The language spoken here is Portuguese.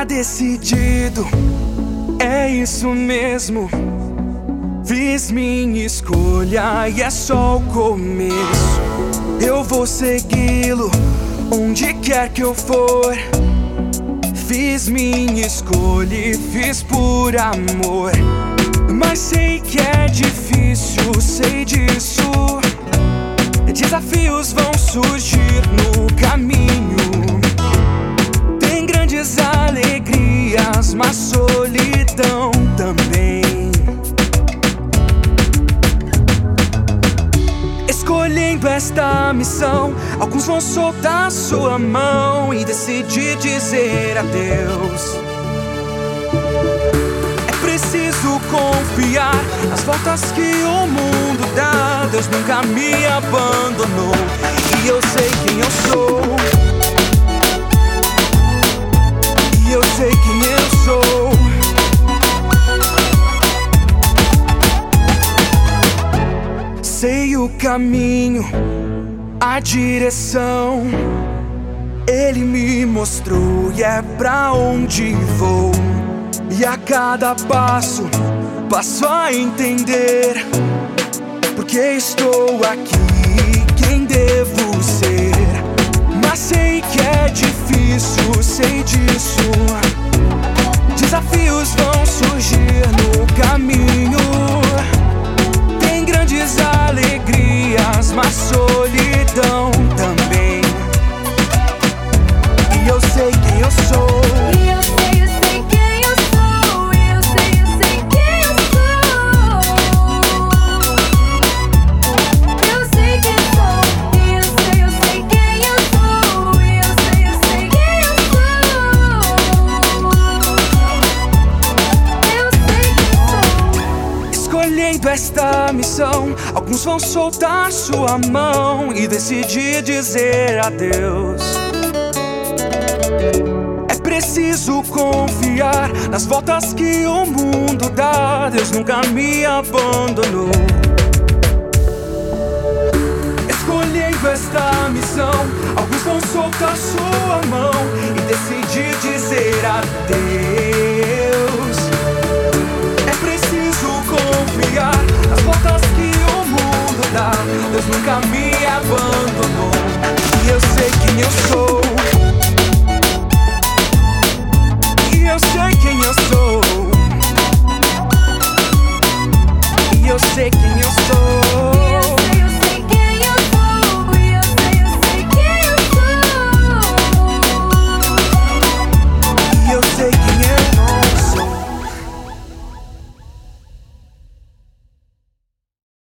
Tá decidido, é isso mesmo. Fiz minha escolha e é só o começo. Eu vou segui-lo onde quer que eu for. Fiz minha escolha e fiz por amor. Mas sei que é difícil, sei disso. Desafios vão surgir no caminho. Tem grandes alegrias, mas solidão também. Escolhendo esta missão, alguns vão soltar sua mão e decidir dizer adeus. É preciso confiar nas voltas que o mundo dá. Deus nunca me abandonou e eu sei quem eu sou. E eu sei quem eu sou. Sei o caminho, a direção. Ele me mostrou e é pra onde vou. E a cada passo, passo a entender porque estou aqui, quem devo ser. Mas sei que é difícil, sei disso. Desafios vão surgir no caminho. Tem grandes alegrias, mas solidão também. E eu sei quem eu sou. E eu sei quem eu sou. E eu sei quem eu sou. Eu sei quem sou. E eu sei quem eu sou. E eu sei quem eu sou. Eu sei quem sou. Escolhendo esta missão, alguns vão soltar sua mão e decidir dizer adeus. É preciso confiar nas voltas que o mundo dá. Deus nunca me abandonou. Escolhendo esta missão, alguns vão soltar sua mão e decidir dizer adeus. É preciso confiar nas voltas que o mundo dá. Deus nunca me abandonou e eu sei quem eu sou. E eu sei quem eu sou. E eu sei quem eu sou.